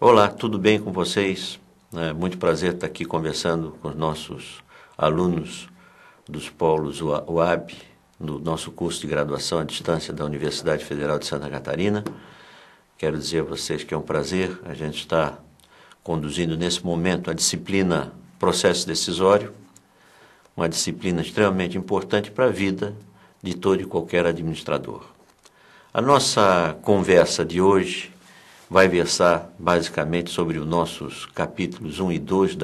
Olá, tudo bem com vocês? É muito prazer estar aqui conversando com os nossos alunos dos polos UAB, no nosso curso de graduação à distância da Universidade Federal de Santa Catarina. Quero dizer a vocês que é um prazer a gente estar conduzindo nesse momento a disciplina Processo Decisório, uma disciplina extremamente importante para a vida de todo e qualquer administrador. A nossa conversa de hoje vai versar basicamente sobre os nossos capítulos 1 e 2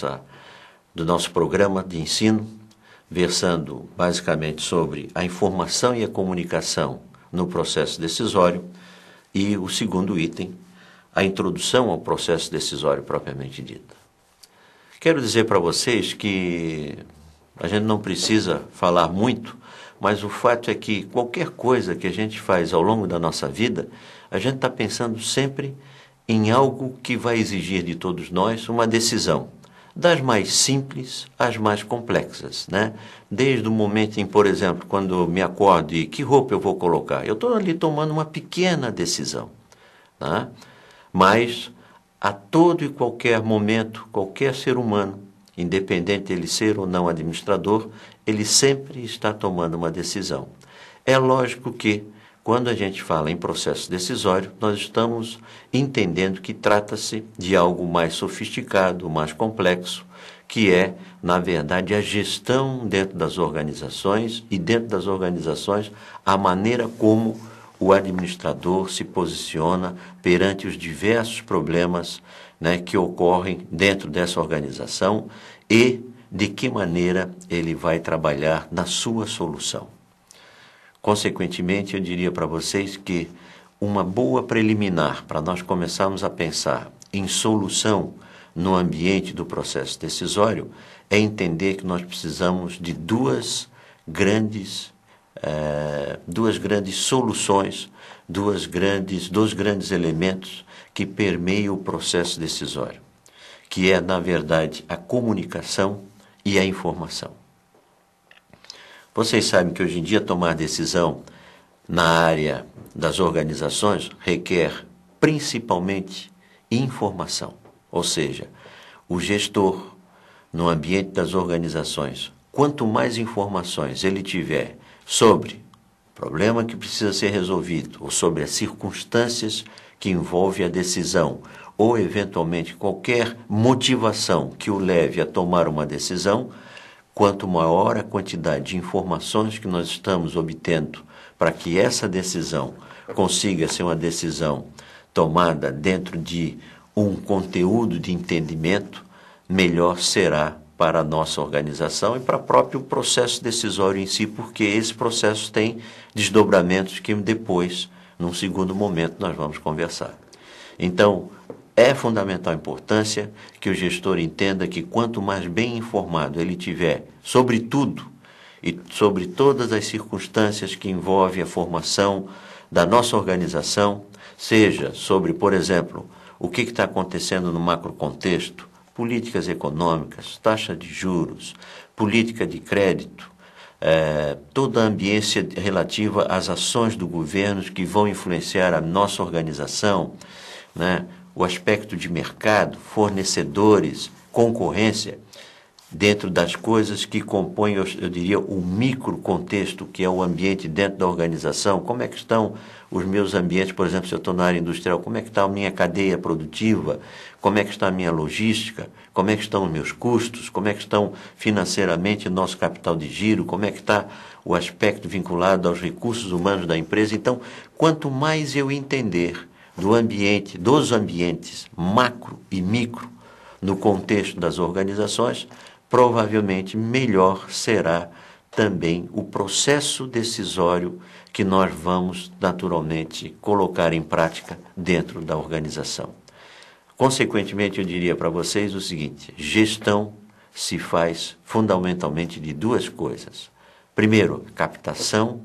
do nosso programa de ensino, versando basicamente sobre a informação e a comunicação no processo decisório, e o segundo item, a introdução ao processo decisório propriamente dita. Quero dizer para vocês que a gente não precisa falar muito, mas o fato é que qualquer coisa que a gente faz ao longo da nossa vida, a gente está pensando sempre em algo que vai exigir de todos nós uma decisão, das mais simples às mais complexas, né? Desde o momento em, por exemplo, quando eu me acordo e que roupa eu vou colocar, eu estou ali tomando uma pequena decisão, né? Mas a todo e qualquer momento, qualquer ser humano, independente de ele ser ou não administrador, ele sempre está tomando uma decisão. É lógico que, quando a gente fala em processo decisório, nós estamos entendendo que trata-se de algo mais sofisticado, mais complexo, que é, na verdade, a gestão dentro das organizações e, dentro das organizações, a maneira como o administrador se posiciona perante os diversos problemas, né, que ocorrem dentro dessa organização e de que maneira ele vai trabalhar na sua solução. Consequentemente, eu diria para vocês que uma boa preliminar para nós começarmos a pensar em solução no ambiente do processo decisório é entender que nós precisamos de dois grandes soluções, dois grandes elementos que permeiam o processo decisório, que é, na verdade, a comunicação e a informação. Vocês sabem que hoje em dia tomar decisão na área das organizações requer principalmente informação, ou seja, o gestor no ambiente das organizações, quanto mais informações ele tiver sobre o problema que precisa ser resolvido ou sobre as circunstâncias que envolvem a decisão ou eventualmente qualquer motivação que o leve a tomar uma decisão, quanto maior a quantidade de informações que nós estamos obtendo para que essa decisão consiga ser uma decisão tomada dentro de um conteúdo de entendimento, melhor será para a nossa organização e para o próprio processo decisório em si, porque esse processo tem desdobramentos que depois, num segundo momento, nós vamos conversar. Então, é fundamental importância que o gestor entenda que quanto mais bem informado ele tiver sobre tudo e sobre todas as circunstâncias que envolvem a formação da nossa organização, seja sobre, por exemplo, o que está acontecendo no macrocontexto, políticas econômicas, taxa de juros, política de crédito, toda a ambiência relativa às ações do governo que vão influenciar a nossa organização, né? O aspecto de mercado, fornecedores, concorrência, dentro das coisas que compõem, eu diria, o microcontexto, que é o ambiente dentro da organização. Como é que estão os meus ambientes, por exemplo, se eu estou na área industrial, como é que está a minha cadeia produtiva, como é que está a minha logística, como é que estão os meus custos, como é que estão financeiramente o nosso capital de giro, como é que está o aspecto vinculado aos recursos humanos da empresa. Então, quanto mais eu entender dos ambientes macro e micro no contexto das organizações, provavelmente melhor será também o processo decisório que nós vamos naturalmente colocar em prática dentro da organização. Consequentemente, eu diria para vocês o seguinte: gestão se faz fundamentalmente de duas coisas. Primeiro, captação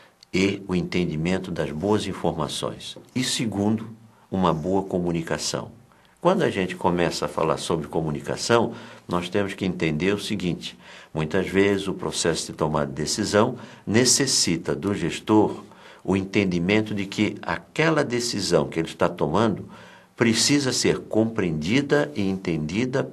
e o entendimento das boas informações. E segundo, uma boa comunicação. Quando a gente começa a falar sobre comunicação, nós temos que entender o seguinte: muitas vezes o processo de tomada de decisão necessita do gestor o entendimento de que aquela decisão que ele está tomando precisa ser compreendida e entendida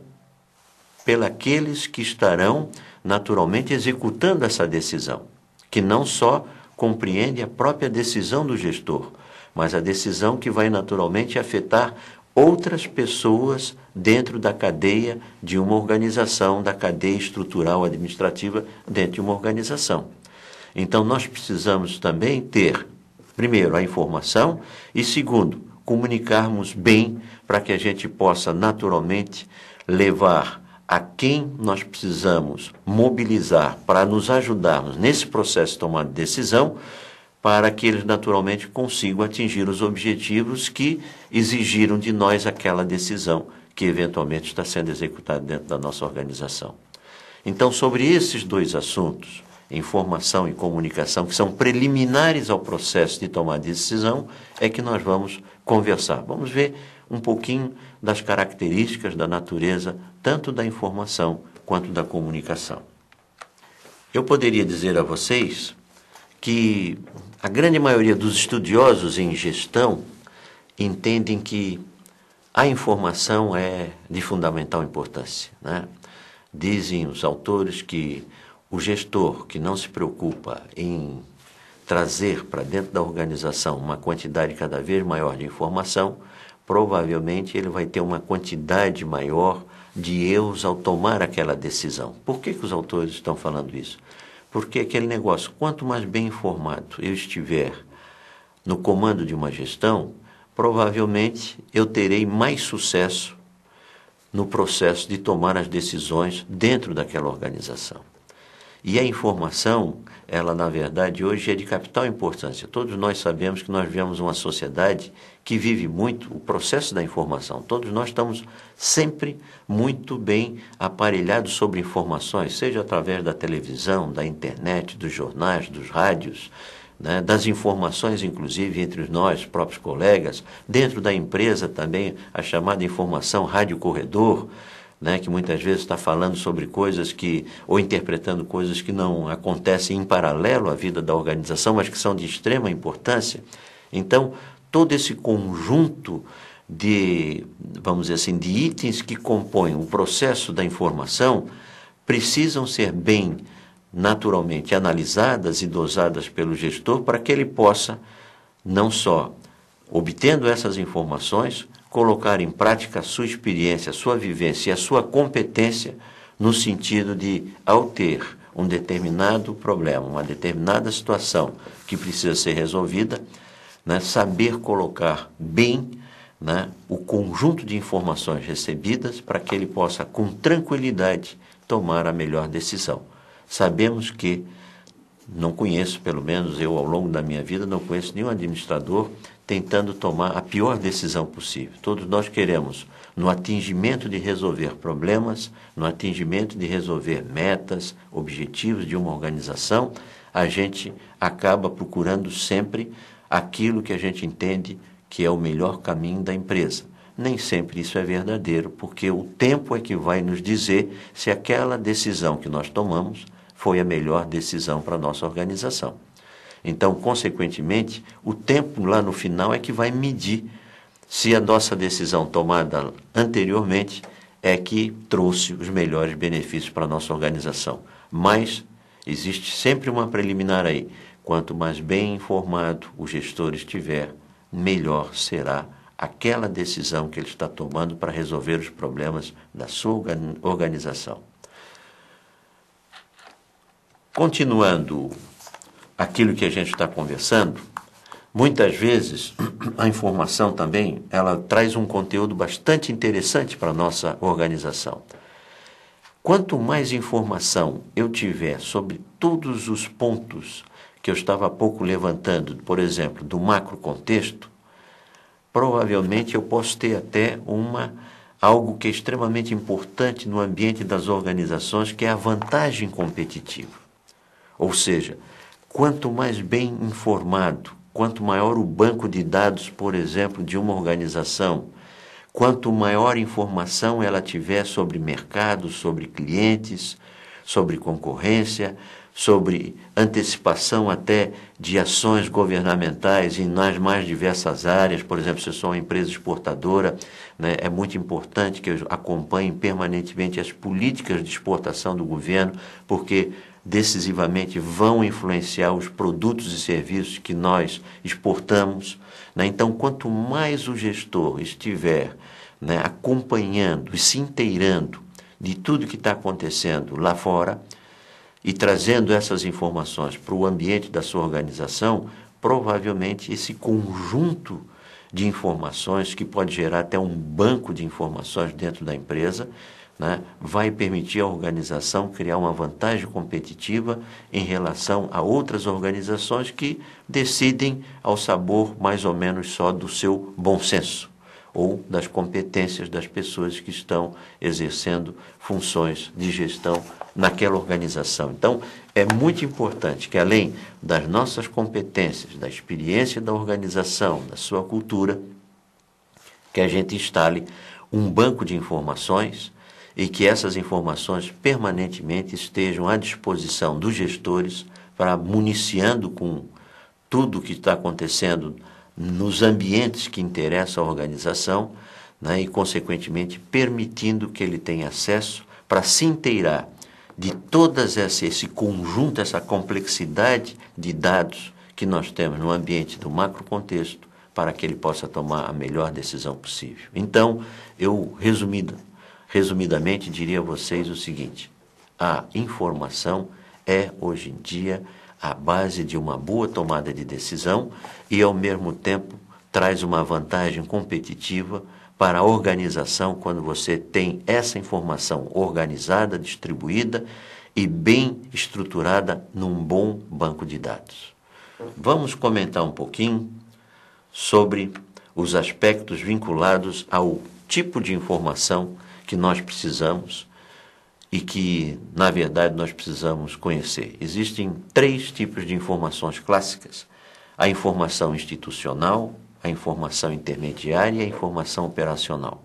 pelos que estarão naturalmente executando essa decisão, que não só compreende a própria decisão do gestor, mas a decisão que vai naturalmente afetar outras pessoas dentro da cadeia de uma organização, da cadeia estrutural administrativa dentro de uma organização. Então, nós precisamos também ter, primeiro, a informação e, segundo, comunicarmos bem para que a gente possa naturalmente levar a quem nós precisamos mobilizar para nos ajudarmos nesse processo de tomada de decisão, para que eles naturalmente consigam atingir os objetivos que exigiram de nós aquela decisão que eventualmente está sendo executada dentro da nossa organização. Então, sobre esses dois assuntos, informação e comunicação, que são preliminares ao processo de tomada de decisão, é que nós vamos conversar. Vamos ver um pouquinho das características da natureza, tanto da informação quanto da comunicação. Eu poderia dizer a vocês que a grande maioria dos estudiosos em gestão entendem que a informação é de fundamental importância, né? Dizem os autores que o gestor que não se preocupa em trazer para dentro da organização uma quantidade cada vez maior de informação, provavelmente ele vai ter uma quantidade maior de erros ao tomar aquela decisão. Por que os autores estão falando isso? Porque aquele negócio, quanto mais bem informado eu estiver no comando de uma gestão, provavelmente eu terei mais sucesso no processo de tomar as decisões dentro daquela organização. E a informação, ela na verdade hoje é de capital importância. Todos nós sabemos que nós vivemos uma sociedade que vive muito o processo da informação. Todos nós estamos sempre muito bem aparelhados sobre informações, seja através da televisão, da internet, dos jornais, dos rádios, né, das informações, inclusive, entre nós, próprios colegas, dentro da empresa também, a chamada informação rádio corredor, né, que muitas vezes está falando sobre coisas ou interpretando coisas que não acontecem em paralelo à vida da organização, mas que são de extrema importância. Então, todo esse conjunto de, vamos dizer assim, de itens que compõem o processo da informação precisam ser bem naturalmente analisadas e dosadas pelo gestor para que ele possa, não só obtendo essas informações, colocar em prática a sua experiência, a sua vivência e a sua competência no sentido de, ao ter um determinado problema, uma determinada situação que precisa ser resolvida, né, saber colocar bem, né, o conjunto de informações recebidas para que ele possa, com tranquilidade, tomar a melhor decisão. Sabemos que, não conheço, pelo menos eu ao longo da minha vida, não conheço nenhum administrador tentando tomar a pior decisão possível. Todos nós queremos, no atingimento de resolver problemas, no atingimento de resolver metas, objetivos de uma organização, a gente acaba procurando sempre aquilo que a gente entende que é o melhor caminho da empresa. Nem sempre isso é verdadeiro, porque o tempo é que vai nos dizer se aquela decisão que nós tomamos foi a melhor decisão para a nossa organização. Então, consequentemente, o tempo lá no final é que vai medir se a nossa decisão tomada anteriormente é que trouxe os melhores benefícios para a nossa organização. Mas existe sempre uma preliminar aí. Quanto mais bem informado o gestor estiver, melhor será aquela decisão que ele está tomando para resolver os problemas da sua organização. Continuando aquilo que a gente está conversando, muitas vezes a informação também, ela traz um conteúdo bastante interessante para a nossa organização. Quanto mais informação eu tiver sobre todos os pontos que eu estava há pouco levantando, por exemplo, do macrocontexto, provavelmente eu posso ter até algo que é extremamente importante no ambiente das organizações, que é a vantagem competitiva. Ou seja, quanto mais bem informado, quanto maior o banco de dados, por exemplo, de uma organização, quanto maior informação ela tiver sobre mercado, sobre clientes, sobre concorrência, sobre antecipação até de ações governamentais nas mais diversas áreas. Por exemplo, se eu sou uma empresa exportadora, né, é muito importante que eu acompanhe permanentemente as políticas de exportação do governo, porque decisivamente vão influenciar os produtos e serviços que nós exportamos, né? Então, quanto mais o gestor estiver, né, acompanhando e se inteirando de tudo que está acontecendo lá fora e trazendo essas informações para o ambiente da sua organização, provavelmente esse conjunto de informações, que pode gerar até um banco de informações dentro da empresa, né, vai permitir à organização criar uma vantagem competitiva em relação a outras organizações que decidem ao sabor mais ou menos só do seu bom senso ou das competências das pessoas que estão exercendo funções de gestão naquela organização. Então, é muito importante que, além das nossas competências, da experiência da organização, da sua cultura, que a gente instale um banco de informações e que essas informações permanentemente estejam à disposição dos gestores para municiando com tudo o que está acontecendo nos ambientes que interessam à organização, né, e, consequentemente, permitindo que ele tenha acesso para se inteirar de todas esse conjunto, essa complexidade de dados que nós temos no ambiente do macrocontexto, para que ele possa tomar a melhor decisão possível. Então, eu, resumidamente, diria a vocês o seguinte: a informação é, hoje em dia, a base de uma boa tomada de decisão e, ao mesmo tempo, traz uma vantagem competitiva para a organização quando você tem essa informação organizada, distribuída e bem estruturada num bom banco de dados. Vamos comentar um pouquinho sobre os aspectos vinculados ao tipo de informação que nós precisamos e que, na verdade, nós precisamos conhecer. Existem 3 tipos de informações clássicas: a informação institucional, a informação intermediária e a informação operacional.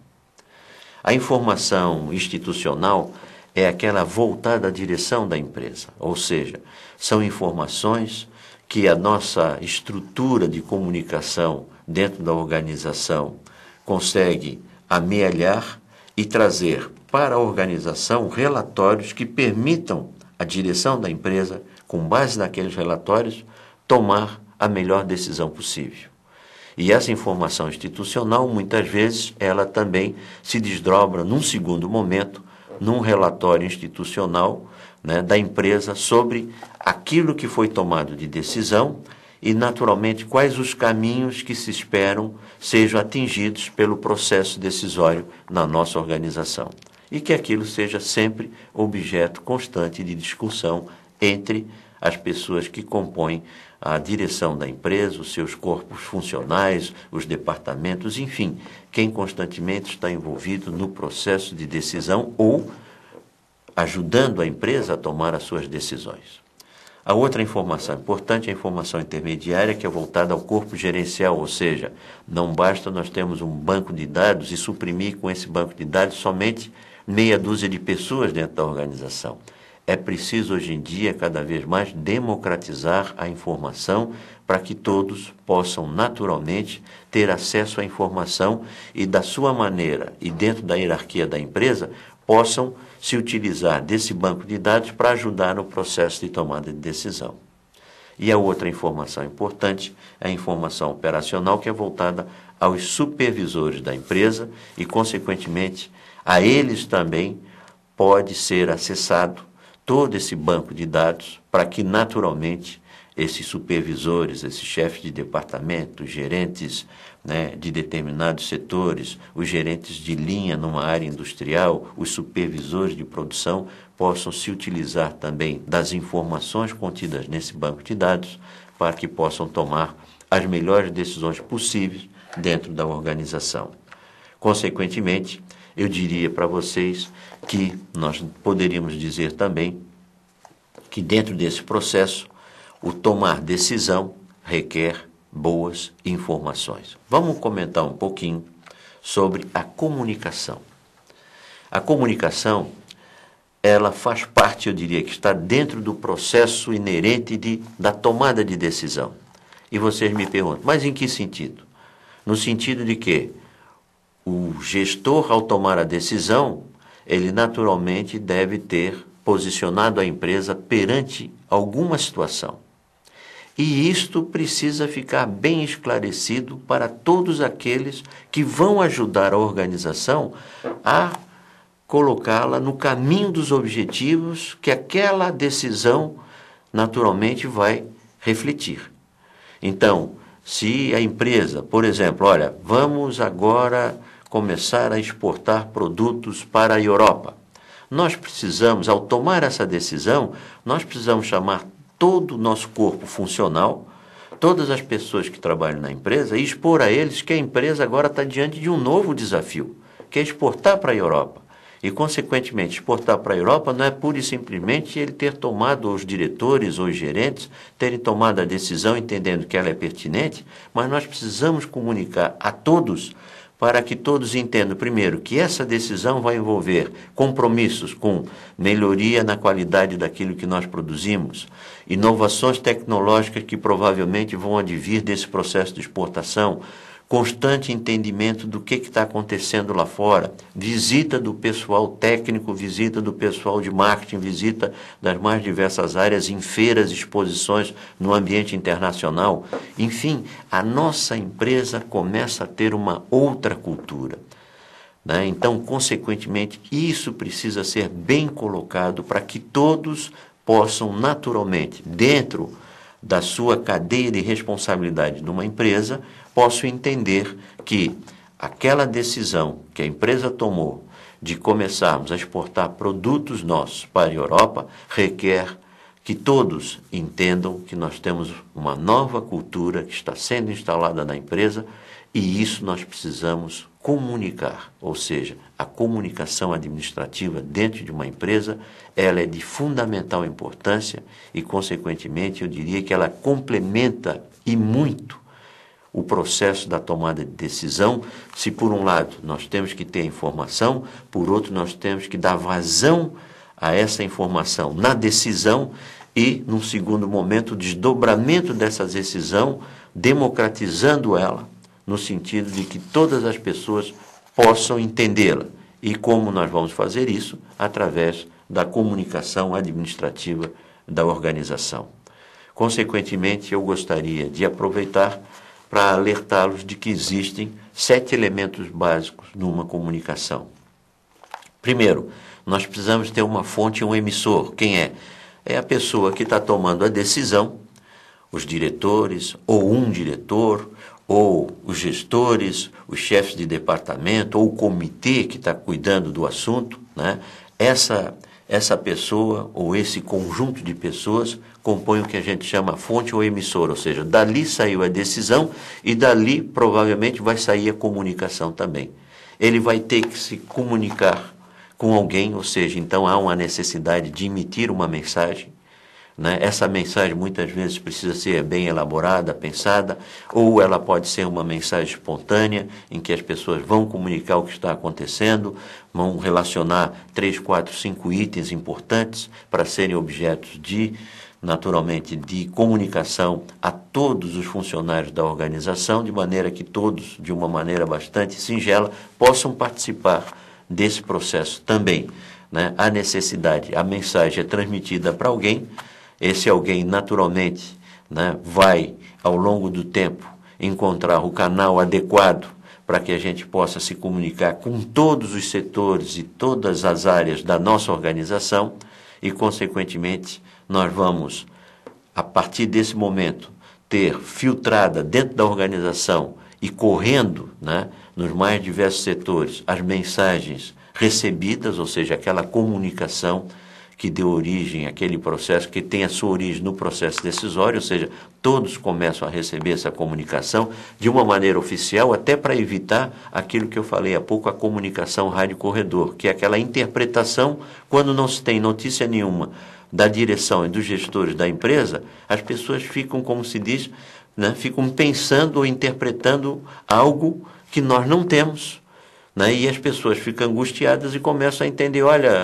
A informação institucional é aquela voltada à direção da empresa, ou seja, são informações que a nossa estrutura de comunicação dentro da organização consegue amealhar e trazer para a organização relatórios que permitam à direção da empresa, com base naqueles relatórios, tomar a melhor decisão possível. E essa informação institucional, muitas vezes, ela também se desdobra num segundo momento, num relatório institucional, né, da empresa sobre aquilo que foi tomado de decisão e, naturalmente, quais os caminhos que se esperam sejam atingidos pelo processo decisório na nossa organização. E que aquilo seja sempre objeto constante de discussão entre as pessoas que compõem a direção da empresa, os seus corpos funcionais, os departamentos, enfim, quem constantemente está envolvido no processo de decisão ou ajudando a empresa a tomar as suas decisões. A outra informação importante é a informação intermediária, que é voltada ao corpo gerencial, ou seja, não basta nós termos um banco de dados e suprimir com esse banco de dados somente meia dúzia de pessoas dentro da organização. É preciso, hoje em dia, cada vez mais democratizar a informação para que todos possam naturalmente ter acesso à informação e, da sua maneira e dentro da hierarquia da empresa, possam se utilizar desse banco de dados para ajudar no processo de tomada de decisão. E a outra informação importante é a informação operacional, que é voltada aos supervisores da empresa e, consequentemente, a eles também pode ser acessado todo esse banco de dados para que, naturalmente, esses supervisores, esses chefes de departamento, gerentes, né, de determinados setores, os gerentes de linha numa área industrial, os supervisores de produção, possam se utilizar também das informações contidas nesse banco de dados para que possam tomar as melhores decisões possíveis dentro da organização. Consequentemente, eu diria para vocês que nós poderíamos dizer também que, dentro desse processo, o tomar decisão requer boas informações. Vamos comentar um pouquinho sobre a comunicação. A comunicação ela faz parte, eu diria, que está dentro do processo inerente da tomada de decisão. E vocês me perguntam, mas em que sentido? No sentido de que o gestor, ao tomar a decisão, ele naturalmente deve ter posicionado a empresa perante alguma situação. E isto precisa ficar bem esclarecido para todos aqueles que vão ajudar a organização a colocá-la no caminho dos objetivos que aquela decisão naturalmente vai refletir. Então, se a empresa, por exemplo, olha, vamos agora começar a exportar produtos para a Europa. Nós precisamos, ao tomar essa decisão, nós precisamos chamar todo o nosso corpo funcional, todas as pessoas que trabalham na empresa e expor a eles que a empresa agora está diante de um novo desafio, que é exportar para a Europa. E, consequentemente, exportar para a Europa não é pura e simplesmente ele ter tomado, ou os diretores ou os gerentes, terem tomado a decisão entendendo que ela é pertinente, mas nós precisamos comunicar a todos para que todos entendam, primeiro, que essa decisão vai envolver compromissos com melhoria na qualidade daquilo que nós produzimos, inovações tecnológicas que provavelmente vão advir desse processo de exportação, constante entendimento do que está acontecendo lá fora, visita do pessoal técnico, visita do pessoal de marketing, visita das mais diversas áreas em feiras, exposições no ambiente internacional. Enfim, a nossa empresa começa a ter uma outra cultura, né? Então, consequentemente, isso precisa ser bem colocado para que todos possam naturalmente, dentro da sua cadeia de responsabilidade numa empresa, posso entender que aquela decisão que a empresa tomou de começarmos a exportar produtos nossos para a Europa requer que todos entendam que nós temos uma nova cultura que está sendo instalada na empresa e isso nós precisamos comunicar, ou seja, a comunicação administrativa dentro de uma empresa, ela é de fundamental importância e, consequentemente, eu diria que ela complementa e muito o processo da tomada de decisão, se por um lado nós temos que ter informação, por outro nós temos que dar vazão a essa informação na decisão e, num segundo momento, o desdobramento dessa decisão, democratizando ela, no sentido de que todas as pessoas possam entendê-la. E como nós vamos fazer isso? Através da comunicação administrativa da organização. Consequentemente, eu gostaria de aproveitar para alertá-los de que existem 7 elementos básicos numa comunicação. Primeiro, nós precisamos ter uma fonte, um emissor. Quem é? É a pessoa que está tomando a decisão, os diretores, ou um diretor, ou os gestores, os chefes de departamento, ou o comitê que está cuidando do assunto, né? Essa pessoa ou esse conjunto de pessoas compõe o que a gente chama fonte ou emissor, ou seja, dali saiu a decisão e dali provavelmente vai sair a comunicação também. Ele vai ter que se comunicar com alguém, ou seja, então há uma necessidade de emitir uma mensagem, né? Essa mensagem muitas vezes precisa ser bem elaborada, pensada, ou ela pode ser uma mensagem espontânea, em que as pessoas vão comunicar o que está acontecendo, vão relacionar 3, 4, 5 itens importantes para serem objetos naturalmente, de comunicação a todos os funcionários da organização, de maneira que todos, de uma maneira bastante singela, possam participar desse processo também, né? A necessidade, a mensagem é transmitida para alguém, esse alguém, naturalmente, né, vai, ao longo do tempo, encontrar o canal adequado para que a gente possa se comunicar com todos os setores e todas as áreas da nossa organização e, consequentemente, nós vamos, a partir desse momento, ter filtrada dentro da organização e correndo, né, nos mais diversos setores as mensagens recebidas, ou seja, aquela comunicação que deu origem àquele processo, que tem a sua origem no processo decisório, ou seja, todos começam a receber essa comunicação de uma maneira oficial, até para evitar aquilo que eu falei há pouco, a comunicação rádio-corredor, que é aquela interpretação, quando não se tem notícia nenhuma da direção e dos gestores da empresa, as pessoas ficam, como se diz, né, ficam pensando ou interpretando algo que nós não temos, né, e as pessoas ficam angustiadas e começam a entender, olha,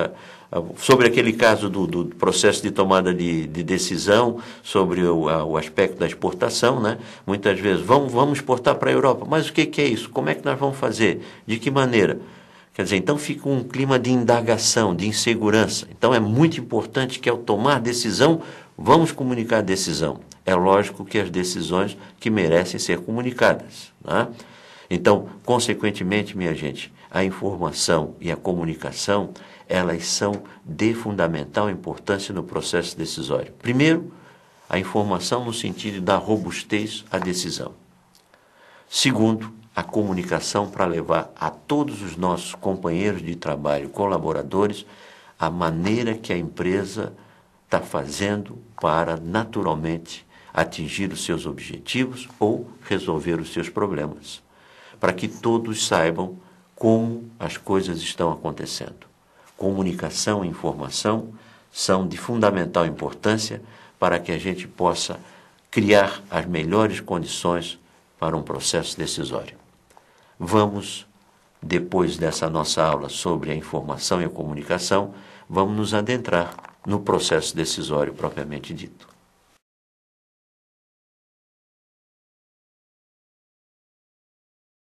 Sobre aquele caso do processo de tomada de decisão, sobre o aspecto da exportação, né? Muitas vezes, vamos exportar para a Europa, mas o que é isso? Como é que nós vamos fazer? De que maneira? Quer dizer, então fica um clima de indagação, de insegurança. Então é muito importante que ao tomar decisão, vamos comunicar a decisão. É lógico que as decisões que merecem ser comunicadas, né? Então, consequentemente, minha gente, a informação e a comunicação, elas são de fundamental importância no processo decisório. Primeiro, a informação no sentido da robustez à decisão. Segundo, a comunicação para levar a todos os nossos companheiros de trabalho, colaboradores, a maneira que a empresa está fazendo para, naturalmente, atingir os seus objetivos ou resolver os seus problemas, para que todos saibam como as coisas estão acontecendo. Comunicação e informação são de fundamental importância para que a gente possa criar as melhores condições para um processo decisório. Vamos, depois dessa nossa aula sobre a informação e a comunicação, vamos nos adentrar no processo decisório propriamente dito.